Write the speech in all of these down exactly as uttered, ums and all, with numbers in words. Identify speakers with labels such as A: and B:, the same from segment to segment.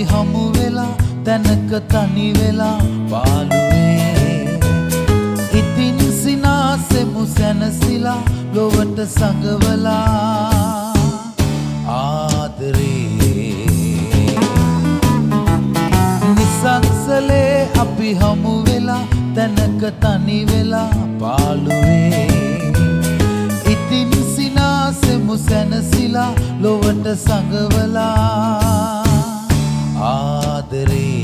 A: හමු වෙලා තැනක තනි වෙලා පාළුවේ ඉතින් සිනාසෙමු සැනසීලා ලොවට සඟවලා ආදරේ නිසංසලේ අපි හමු වෙලා තැනක තනි වෙලා පාළුවේ ඉතින් සිනාසෙමු සැනසීලා ලොවට සඟවලා ආදරේ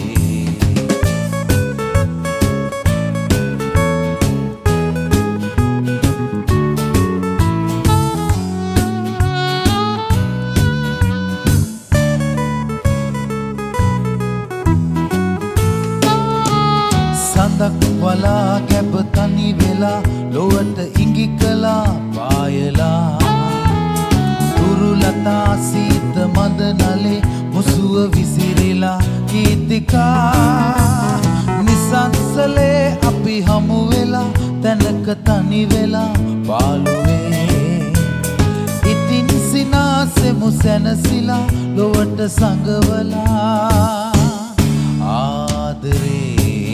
A: සඳක් වලා ගැබ තනි වෙලා ලොවට ඉඟි කළා පායලා තුරුලතා සීත මද නලේ මුසුව විසිරිලා ගීතිකා නිසංසලේ අපි හමු වෙලා තැනක තනි වෙලා පාළුවේ ඉතින් සිනාසෙමු සැනසීලා ලොවට සඟවලා ආදරේ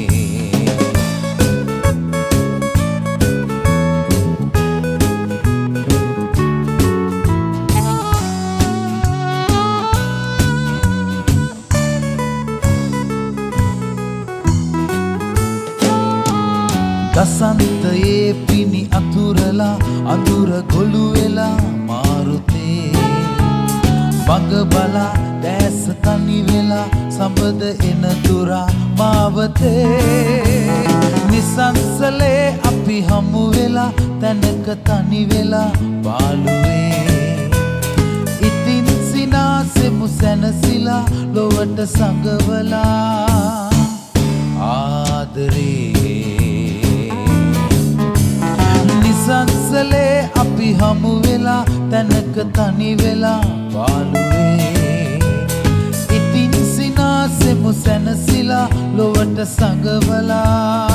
A: දසන්තයේ පිණි අතුරලා අඳුර ගොළු වෙලා මාරුතේ බඟ බලා දැස තනි වෙලා සඹද එන තුරා මාවතේ නිසංසලේ අපි හමු වෙලා තැනක තනි වෙලා පාළුවේ ඉතින් සිනාසෙමු සැනසීලා ලොවට සඟවලා ආදරේ නිසංසලේ අපි හමු වෙලා තැනක තනි වෙලා පාළුවේ ඉතින් සිනාසෙමු සැනසීලා ලොවට සඟවලා